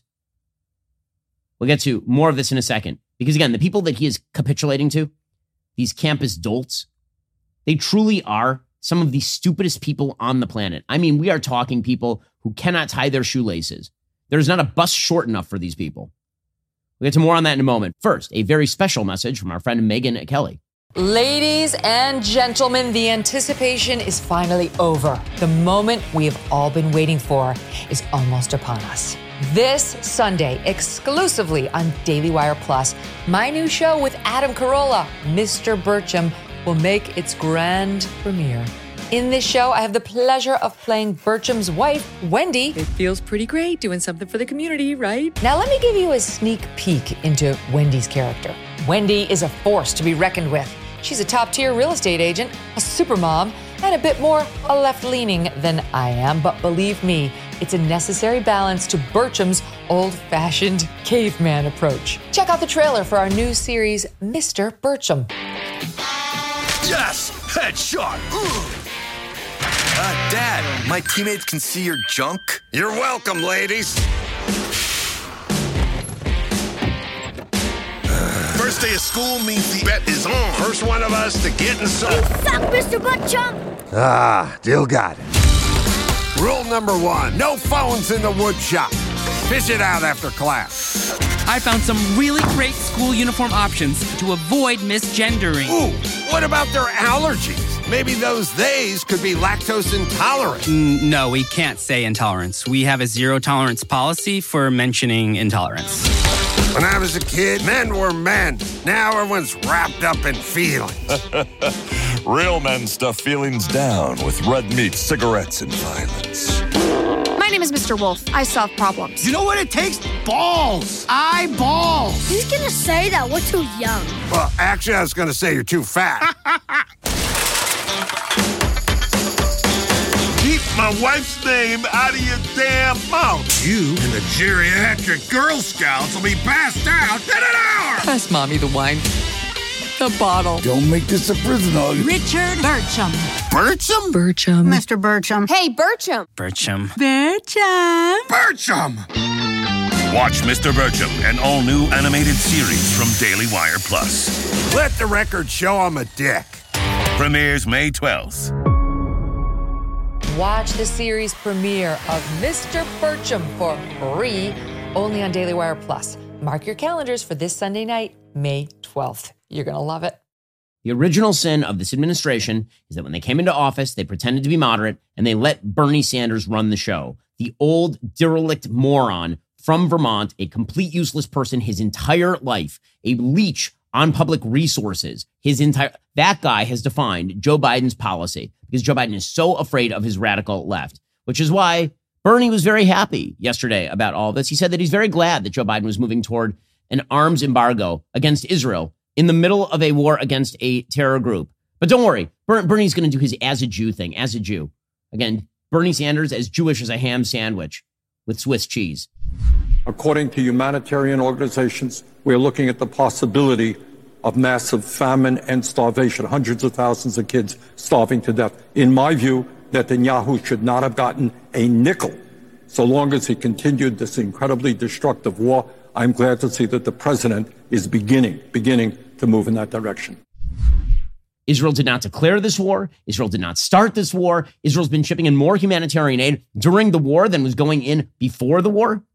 We'll get to more of this in a second. Because again, the people that he is capitulating to, these campus dolts, they truly are some of the stupidest people on the planet. I mean, we are talking people who cannot tie their shoelaces. There's not a bus short enough for these people. We'll get to more on that in a moment. First, a very special message from our friend Megyn Kelly. Ladies and gentlemen, the anticipation is finally over. The moment we have all been waiting for is almost upon us. This Sunday, exclusively on Daily Wire Plus, my new show with Adam Carolla, Mr. Burcham, will make its grand premiere. In this show, I have the pleasure of playing Burcham's wife, Wendy. It feels pretty great doing something for the community, right? Now, let me give you a sneak peek into Wendy's character. Wendy is a force to be reckoned with. She's a top-tier real estate agent, a supermom, and a bit more left-leaning than I am. But believe me, it's a necessary balance to Burcham's old-fashioned caveman approach. Check out the trailer for our new series, Mr. Burcham. Yes! Headshot! Dad, my teammates can see your junk. You're welcome, ladies. First day of school means the bet is on. First one of us to get inside. You suck, Mr. Burcham! Ah, Dill got it. Rule number 1, no phones in the wood shop. Fish it out after class. I found some really great school uniform options to avoid misgendering. Ooh, what about their allergies? Maybe those theys could be lactose intolerant. No, we can't say intolerance. We have a zero tolerance policy for mentioning intolerance. When I was a kid, men were men. Now everyone's wrapped up in feelings. Real men stuff feelings down with red meat, cigarettes, and violence. My name is Mr. Wolf. I solve problems. You know what it takes? Balls. Eyeballs. Who's gonna say that? We're too young. Well, actually, I was gonna say you're too fat. Keep my wife's name out of your damn mouth. You and the geriatric Girl Scouts will be passed out in an hour. Pass Mommy the wine. The bottle. Don't make this a prison hug. Richard Burcham. Burcham? Burcham. Mr. Burcham. Hey, Burcham. Burcham. Burcham. Burcham! Watch Mr. Burcham, an all-new animated series from Daily Wire Plus. Let the record show I'm a dick. Premieres May 12th. Watch the series premiere of Mr. Burcham for free, only on Daily Wire Plus. Mark your calendars for this Sunday night, May 12th. You're going to love it. The original sin of this administration is that when they came into office, they pretended to be moderate and they let Bernie Sanders run the show. The old derelict moron from Vermont, a complete useless person his entire life, a leech on public resources. That guy has defined Joe Biden's policy because Joe Biden is so afraid of his radical left, which is why Bernie was very happy yesterday about all this. He said that he's very glad that Joe Biden was moving toward an arms embargo against Israel in the middle of a war against a terror group. But don't worry, Bernie's going to do his as a Jew thing, as a Jew. Again, Bernie Sanders as Jewish as a ham sandwich with Swiss cheese. According to humanitarian organizations, we are looking at the possibility of massive famine and starvation, hundreds of thousands of kids starving to death. In my view, Netanyahu should not have gotten a nickel so long as he continued this incredibly destructive war. I'm glad to see that the president is beginning to move in that direction. Israel did not declare this war. Israel did not start this war. Israel's been shipping in more humanitarian aid during the war than was going in before the war.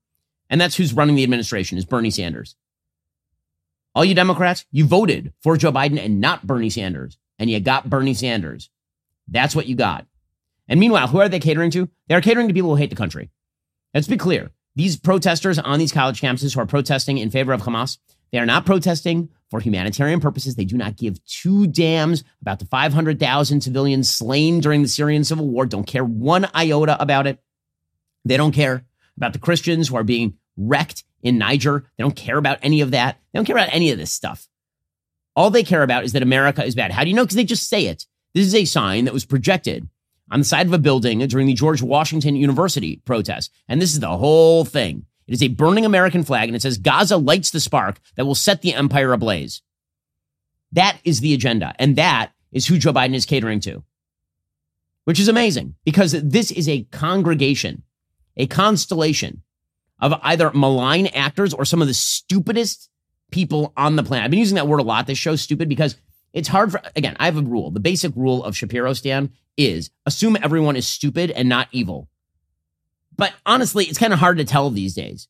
And that's who's running the administration, is Bernie Sanders. All you Democrats, you voted for Joe Biden and not Bernie Sanders. And you got Bernie Sanders. That's what you got. And meanwhile, who are they catering to? They are catering to people who hate the country. Let's be clear. These protesters on these college campuses who are protesting in favor of Hamas, they are not protesting for humanitarian purposes. They do not give two damns about the 500,000 civilians slain during the Syrian civil war. Don't care one iota about it. They don't care about the Christians who are being wrecked in Niger. They don't care about any of that. They don't care about any of this stuff. All they care about is that America is bad. How do you know? Because they just say it. This is a sign that was projected on the side of a building during the George Washington University protest. And this is the whole thing. It is a burning American flag, and it says, Gaza lights the spark that will set the empire ablaze. That is the agenda, and that is who Joe Biden is catering to, which is amazing, because this is a congregation, a constellation of either malign actors or some of the stupidest people on the planet. I've been using that word a lot, this show, stupid, because it's hard for, again, I have a rule. The basic rule of Shapiro Stan is assume everyone is stupid and not evil. But honestly, it's kind of hard to tell these days.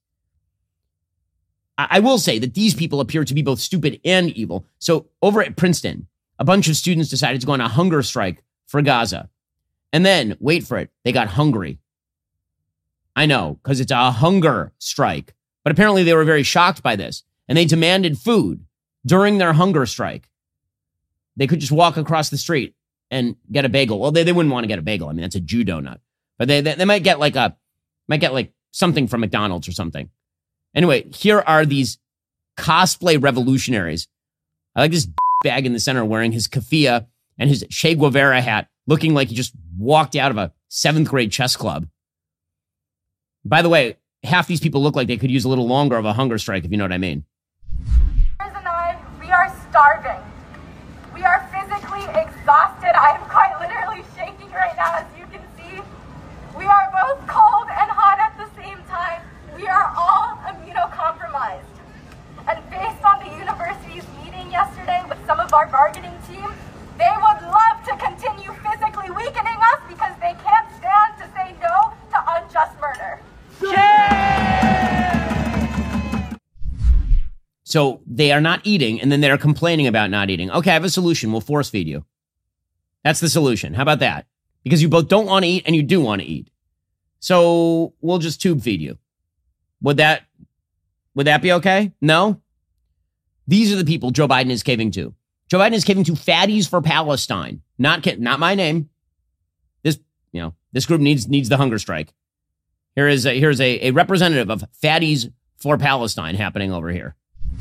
I will say that these people appear to be both stupid and evil. So over at Princeton, a bunch of students decided to go on a hunger strike for Gaza. And then, wait for it, they got hungry. I know, because it's a hunger strike. But apparently they were very shocked by this. And they demanded food during their hunger strike. They could just walk across the street and get a bagel. Well, they wouldn't want to get a bagel. I mean, that's a Jew donut. But they might get like something from McDonald's or something. Anyway, here are these cosplay revolutionaries. I like this bag in the center wearing his keffiyeh and his Che Guevara hat, looking like he just walked out of a 7th grade chess club. By the way, half these people look like they could use a little longer of a hunger strike, if you know what I mean. And I, we are starving. We are physically exhausted. I am quite literally shaking right now, as you can see. We are both cold and hot at the same time. We are all immunocompromised. And based on the university's meeting yesterday with some of our bargaining team, they would love to continue physically weakening us because they can't stand to say no to unjust murder. So they are not eating, and then they're complaining about not eating. Okay, I have a solution. We'll force feed you. That's the solution. How about that? Because you both don't want to eat and you do want to eat. So we'll just tube feed you. Would that be okay? No? These are the people Joe Biden is caving to. Joe Biden is caving to fatties for Palestine. Not my name. This group needs the hunger strike. Here's a representative of fatties for Palestine happening over here.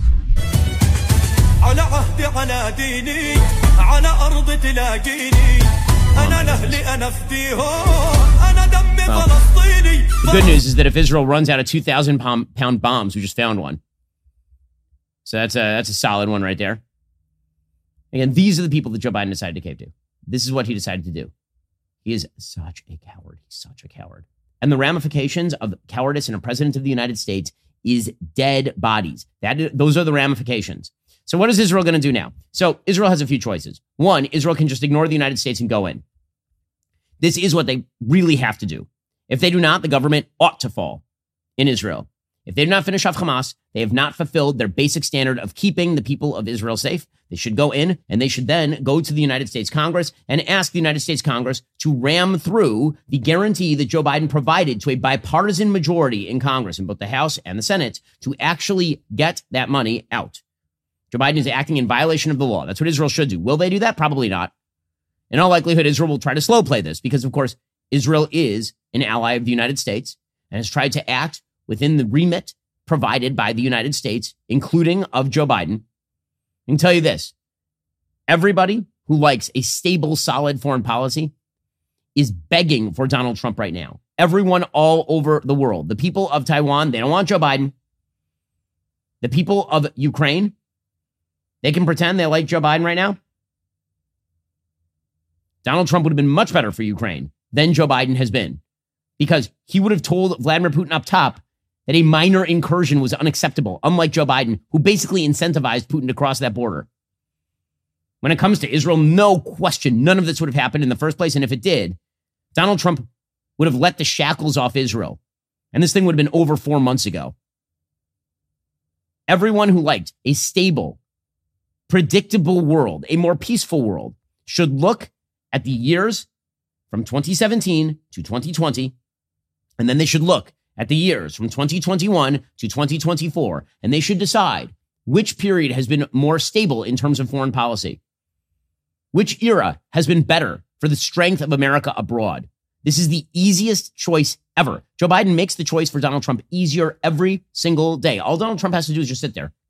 The good news is that if Israel runs out of 2,000-pound bombs, we just found one. So that's a solid one right there. Again, these are the people that Joe Biden decided to cave to. This is what he decided to do. He is such a coward. He's such a coward. And the ramifications of cowardice in a president of the United States is dead bodies. Those are the ramifications. So what is Israel going to do now? So Israel has a few choices. One, Israel can just ignore the United States and go in. This is what they really have to do. If they do not, the government ought to fall in Israel. If they do not finish off Hamas, they have not fulfilled their basic standard of keeping the people of Israel safe. They should go in, and they should then go to the United States Congress and ask the United States Congress to ram through the guarantee that Joe Biden provided to a bipartisan majority in Congress, in both the House and the Senate, to actually get that money out. Joe Biden is acting in violation of the law. That's what Israel should do. Will they do that? Probably not. In all likelihood, Israel will try to slow play this because, of course, Israel is an ally of the United States and has tried to act within the remit provided by the United States, including of Joe Biden. I can tell you this. Everybody who likes a stable, solid foreign policy is begging for Donald Trump right now. Everyone all over the world. The people of Taiwan, they don't want Joe Biden. The people of Ukraine, they can pretend they like Joe Biden right now. Donald Trump would have been much better for Ukraine than Joe Biden has been, because he would have told Vladimir Putin up top that a minor incursion was unacceptable, unlike Joe Biden, who basically incentivized Putin to cross that border. When it comes to Israel, no question, none of this would have happened in the first place. And if it did, Donald Trump would have let the shackles off Israel. And this thing would have been over 4 months ago. Everyone who liked a stable, predictable world, a more peaceful world, should look at the years from 2017 to 2020, and then they should look at the years from 2021 to 2024, and they should decide which period has been more stable in terms of foreign policy. Which era has been better for the strength of America abroad? This is the easiest choice ever. Joe Biden makes the choice for Donald Trump easier every single day. All Donald Trump has to do is just sit there.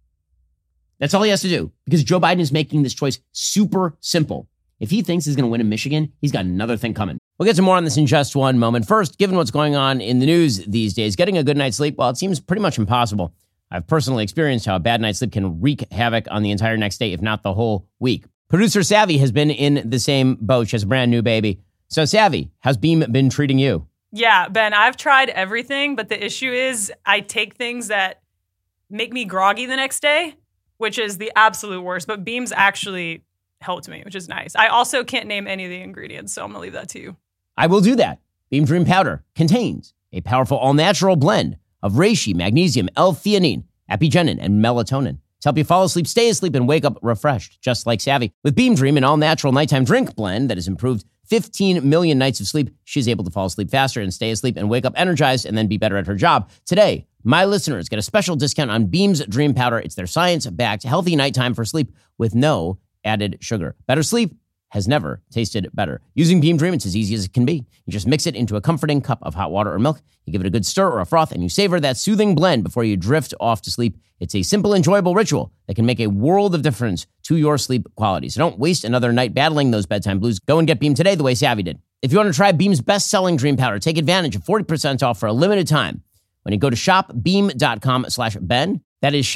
That's all he has to do, because Joe Biden is making this choice super simple. If he thinks he's going to win in Michigan, he's got another thing coming. We'll get to more on this in just one moment. First, given what's going on in the news these days, getting a good night's sleep, well, it seems pretty much impossible. I've personally experienced how a bad night's sleep can wreak havoc on the entire next day, if not the whole week. Producer Savvy has been in the same boat. She has a brand new baby. So Savvy, how's Beam been treating you? Yeah, Ben, I've tried everything, but the issue is I take things that make me groggy the next day, which is the absolute worst. But Beam's actually helped me, which is nice. I also can't name any of the ingredients, so I'm going to leave that to you. I will do that. Beam Dream Powder contains a powerful all-natural blend of reishi, magnesium, L-theanine, apigenin, and melatonin to help you fall asleep, stay asleep, and wake up refreshed, just like Savvy. With Beam Dream, an all-natural nighttime drink blend that has improved 15 million nights of sleep, she's able to fall asleep faster and stay asleep and wake up energized and then be better at her job. Today, my listeners get a special discount on Beam's Dream Powder. It's their science-backed, healthy nighttime for sleep with no added sugar. Better sleep has never tasted better. Using Beam Dream, it's as easy as it can be. You just mix it into a comforting cup of hot water or milk. You give it a good stir or a froth, and you savor that soothing blend before you drift off to sleep. It's a simple, enjoyable ritual that can make a world of difference to your sleep quality. So don't waste another night battling those bedtime blues. Go and get Beam today the way Savvy did. If you want to try Beam's best-selling Dream Powder, take advantage of 40% off for a limited time when you go to shopbeam.com/Ben. That is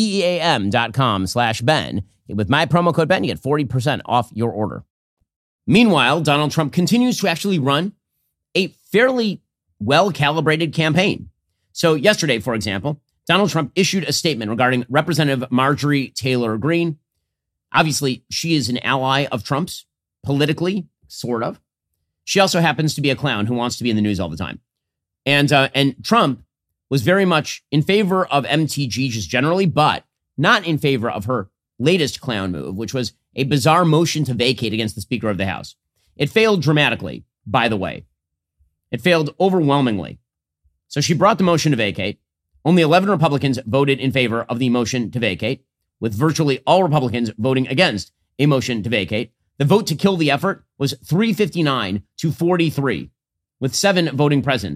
shopbeam.com/Ben. With my promo code Ben, you get 40% off your order. Meanwhile, Donald Trump continues to actually run a fairly well-calibrated campaign. So yesterday, for example, Donald Trump issued a statement regarding Representative Marjorie Taylor Greene. Obviously, she is an ally of Trump's, politically, sort of. She also happens to be a clown who wants to be in the news all the time. And Trump was very much in favor of MTG just generally, but not in favor of her latest clown move, which was a bizarre motion to vacate against the Speaker of the House. It failed dramatically, by the way. It failed overwhelmingly. So she brought the motion to vacate. Only 11 Republicans voted in favor of the motion to vacate, with virtually all Republicans voting against a motion to vacate. The vote to kill the effort was 359 to 43, with 7 voting present.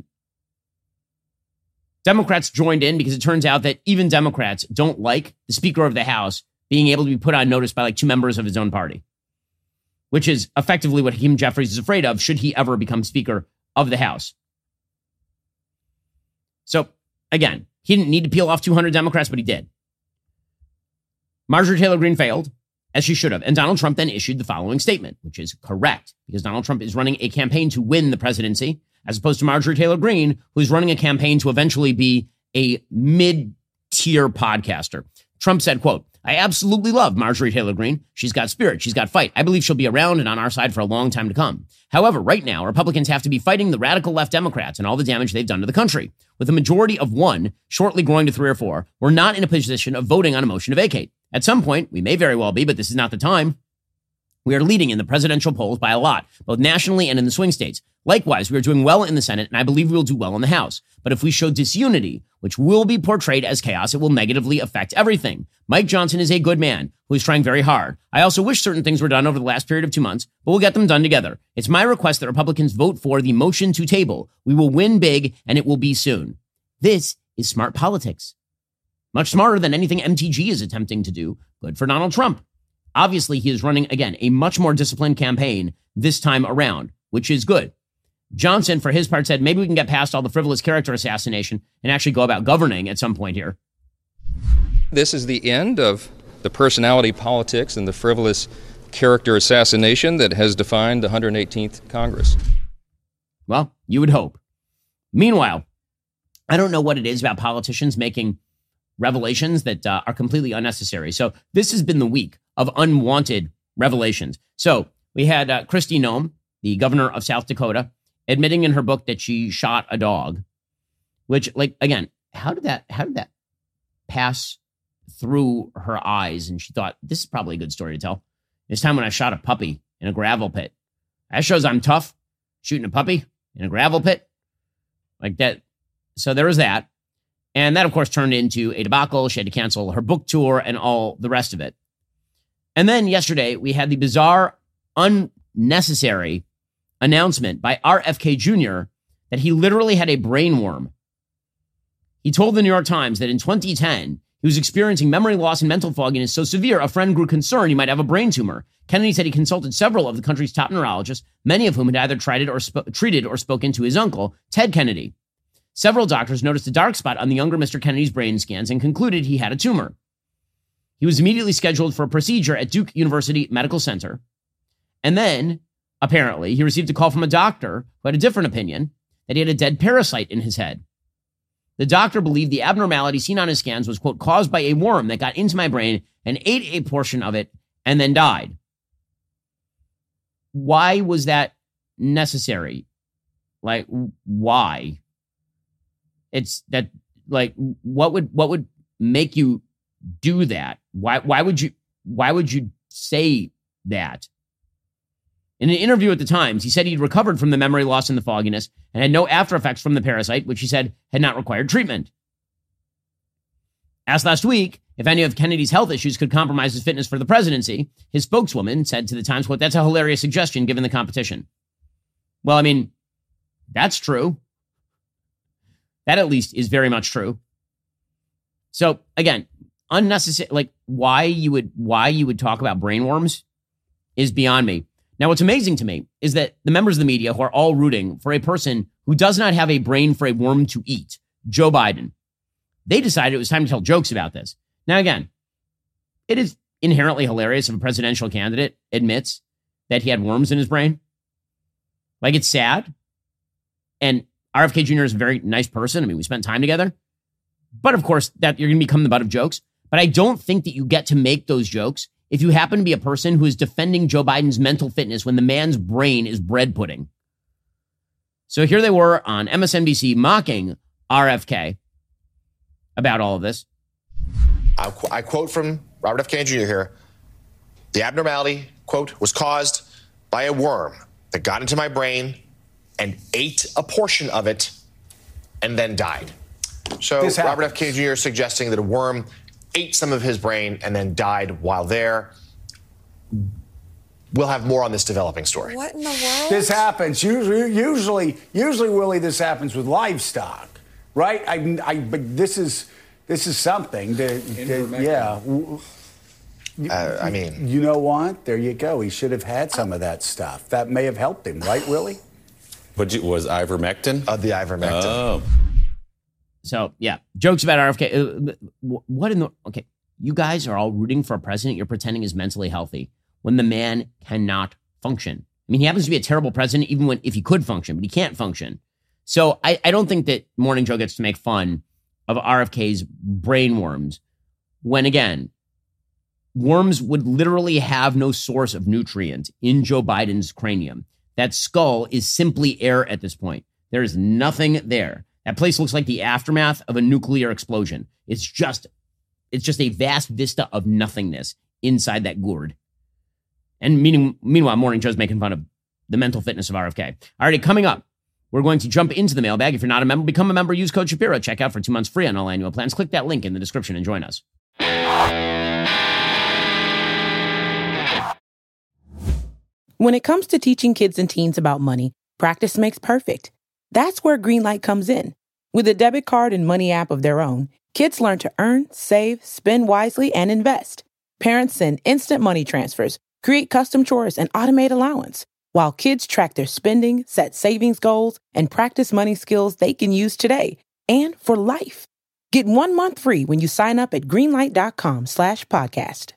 Democrats joined in because it turns out that even Democrats don't like the Speaker of the House being able to be put on notice by like 2 members of his own party, which is effectively what Hakeem Jeffries is afraid of should he ever become Speaker of the House. So, again, he didn't need to peel off 200 Democrats, but he did. Marjorie Taylor Greene failed, as she should have. And Donald Trump then issued the following statement, which is correct, because Donald Trump is running a campaign to win the presidency, as opposed to Marjorie Taylor Greene, who's running a campaign to eventually be a mid-tier podcaster. Trump said, quote, "I absolutely love Marjorie Taylor Greene. She's got spirit. She's got fight. I believe she'll be around and on our side for a long time to come. However, right now, Republicans have to be fighting the radical left Democrats and all the damage they've done to the country. With a majority of 1 shortly growing to 3 or 4, we're not in a position of voting on a motion to vacate. At some point, we may very well be, but this is not the time. We are leading in the presidential polls by a lot, both nationally and in the swing states. Likewise, we are doing well in the Senate, and I believe we will do well in the House. But if we show disunity, which will be portrayed as chaos, it will negatively affect everything. Mike Johnson is a good man who is trying very hard. I also wish certain things were done over the last period of 2 months, but we'll get them done together. It's my request that Republicans vote for the motion to table. We will win big, and it will be soon." This is smart politics. Much smarter than anything MTG is attempting to do. Good for Donald Trump. Obviously, he is running, again, a much more disciplined campaign this time around, which is good. Johnson, for his part, said maybe we can get past all the frivolous character assassination and actually go about governing at some point here. This is the end of the personality politics and the frivolous character assassination that has defined the 118th Congress. Well, you would hope. Meanwhile, I don't know what it is about politicians making revelations that are completely unnecessary. So this has been the week of unwanted revelations. So we had Kristi Noem, the governor of South Dakota, admitting in her book that she shot a dog, which, like, again, how did that pass through her eyes, and she thought, this is probably a good story to tell. This time when I shot a puppy in a gravel pit. That shows I'm tough, shooting a puppy in a gravel pit. Like that. So there was that. And that, of course, turned into a debacle. She had to cancel her book tour and all the rest of it. And then yesterday, we had the bizarre, unnecessary announcement by RFK Jr. that he literally had a brain worm. He told the New York Times that in 2010, he was experiencing memory loss and mental fogginess so severe, a friend grew concerned he might have a brain tumor. Kennedy said he consulted several of the country's top neurologists, many of whom had either treated or spoken to his uncle, Ted Kennedy. Several doctors noticed a dark spot on the younger Mr. Kennedy's brain scans and concluded he had a tumor. He was immediately scheduled for a procedure at Duke University Medical Center. And then, apparently, he received a call from a doctor who had a different opinion, that he had a dead parasite in his head. The doctor believed the abnormality seen on his scans was, quote, caused by a worm that got into my brain and ate a portion of it and then died. Why was that necessary? Like, why? It's that, like, what would make you do that? Why would you say that? In an interview at the Times, he said he'd recovered from the memory loss and the fogginess and had no after effects from the parasite, which he said had not required treatment. Asked last week if any of Kennedy's health issues could compromise his fitness for the presidency, his spokeswoman said to the Times, quote, "That's a hilarious suggestion given the competition." Well, I mean, that's true. That at least is very much true. So again, unnecessary, like why you would talk about brain worms is beyond me. Now, what's amazing to me is that the members of the media who are all rooting for a person who does not have a brain for a worm to eat, Joe Biden, they decided it was time to tell jokes about this. Now, again, it is inherently hilarious if a presidential candidate admits that he had worms in his brain. Like, it's sad. And RFK Jr. is a very nice person. I mean, we spent time together. But of course, that you're going to become the butt of jokes. But I don't think that you get to make those jokes if you happen to be a person who is defending Joe Biden's mental fitness when the man's brain is bread pudding. So here they were on MSNBC mocking RFK about all of this. I quote from Robert F. Kennedy Jr. here. "The abnormality, quote, was caused by a worm that got into my brain and ate a portion of it and then died." So Robert F. Kennedy Jr. is suggesting that a worm ate some of his brain and then died while there. We'll have more on this developing story. What in the world? This happens. Usually, Willie, this happens with livestock, right? But this is something that yeah. I mean, you know what? There you go. He should have had some of that stuff. That may have helped him, right, Willie? Was ivermectin? The ivermectin. Oh. So, yeah, jokes about RFK. What in the... Okay, you guys are all rooting for a president you're pretending is mentally healthy when the man cannot function. I mean, he happens to be a terrible president even if he could function, but he can't function. So I don't think that Morning Joe gets to make fun of RFK's brain worms when, again, worms would literally have no source of nutrient in Joe Biden's cranium. That skull is simply air at this point. There is nothing there. That place looks like the aftermath of a nuclear explosion. It's just a vast vista of nothingness inside that gourd. And meanwhile, Morning Joe's making fun of the mental fitness of RFK. Alrighty, coming up, we're going to jump into the mailbag. If you're not a member, become a member. Use code Shapiro. Check out for 2 months free on all annual plans. Click that link in the description and join us. When it comes to teaching kids and teens about money, practice makes perfect. That's where Greenlight comes in. With a debit card and money app of their own, kids learn to earn, save, spend wisely, and invest. Parents send instant money transfers, create custom chores, and automate allowance, while kids track their spending, set savings goals, and practice money skills they can use today and for life. Get 1 month free when you sign up at greenlight.com/podcast.